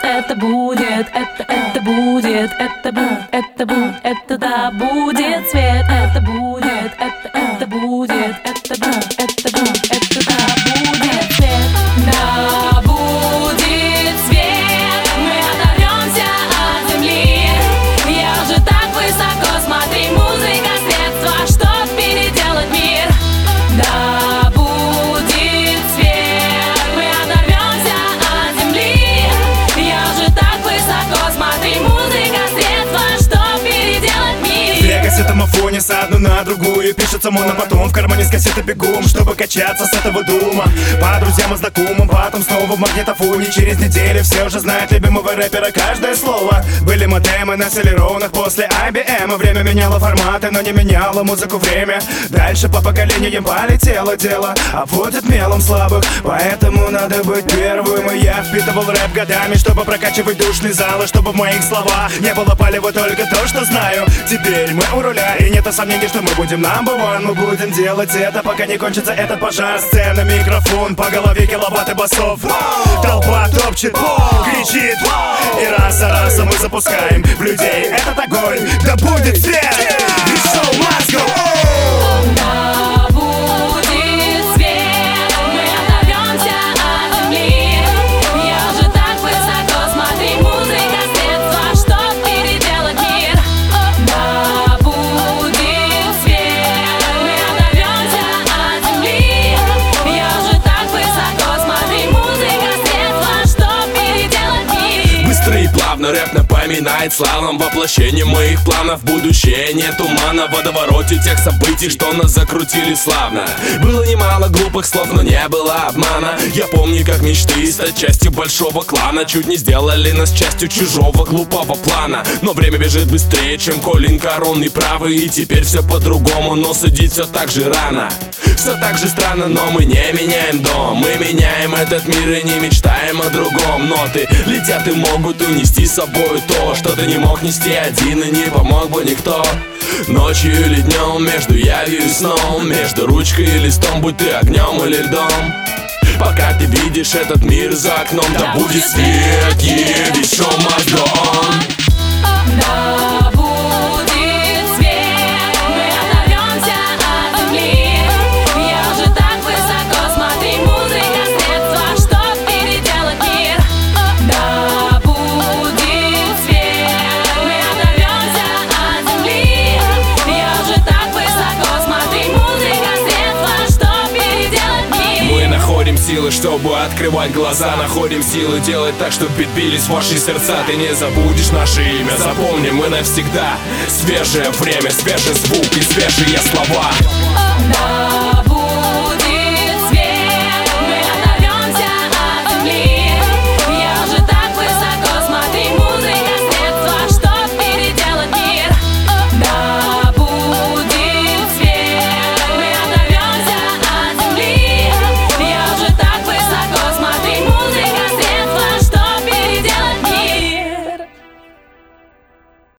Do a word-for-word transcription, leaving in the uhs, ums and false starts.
это будет, это, это будет, это будет, это будет, это да будет свет, это будет, это, это будет, это будет, это будет, это да будет свет, да будет свет, мы оторвемся от земли, я уже так высоко, смотри, музыка средства, чтоб переделать мир, да будет свет, мы оторвемся от земли, я уже так высоко, смотри, музыка средства, чтоб переделать мир. Две кассеты в фоне с одну на другую, пишется моно, потом в кармане с кассеты бегом, чтобы качаться с этого дума. По друзьям и знакомым, потом снова в магнитофоне. Через неделю все уже знают любимого рэпера каждое слово. Были модемы на селеронах после ай би эм. Время меняло форматы, но не меняло музыку время. Дальше по поколениям полетело дело, обводят мелом слабых, поэтому надо быть первым. И я впитывал рэп годами, чтобы прокачивать душные залы, чтобы в моих словах не было палево только то, что знаю. Теперь мы у руля, и нет сомнений, что мы будем number one. Мы будем делать это, пока не кончится этот пожар. Сцена, микрофон, по голове киловатты басов. Толпа топчет, кричит, и раз за разом мы запускаем в людей этот огонь. Да будет свет! This show must go on! Да будет свет, мы оторвемся от земли, я уже так высоко, смотри, музыка средства, чтоб переделать мир. Да будет свет, мы оторвемся от земли, я уже так высоко, смотри, музыка средства, чтоб переделать мир. Быстро и плавно рэп напоминает славном воплощении моих планов. Будущее не тумана в водовороте тех событий, что нас закрутили славно. Было немало глупых слов, но не было обмана. Я помню, как мечты стать частью большого клана чуть не сделали нас частью чужого глупого плана. Но время бежит быстрее, чем Колин Коронный правый, и теперь все по-другому, но судить все так же рано. Все так же странно, но мы не меняем дом. Мы меняем этот мир и не мечтаем о другом. Ноты летят и могут унести с собой то, что ты не мог нести один, и не помог бы никто. Ночью или днем, между явью и сном, между ручкой и листом, будь ты огнем или льдом. Пока ты видишь этот мир за окном, да будет свет, yeah, this show must go on. Да будет свет, мы оторвемся от земли, я уже так высоко, смотри, музыка средства, чтоб переделать мир. Да будет свет, мы оторвемся от земли, я уже так высоко, смотри, музыка средства, чтоб переделать мир. Мы находим силы, чтобы открывать глаза, находим силы делать так, чтобы бились ваши сердца. Ты не забудешь наше имя, запомни, мы навсегда. Свежее время, свежий звук и свежие слова.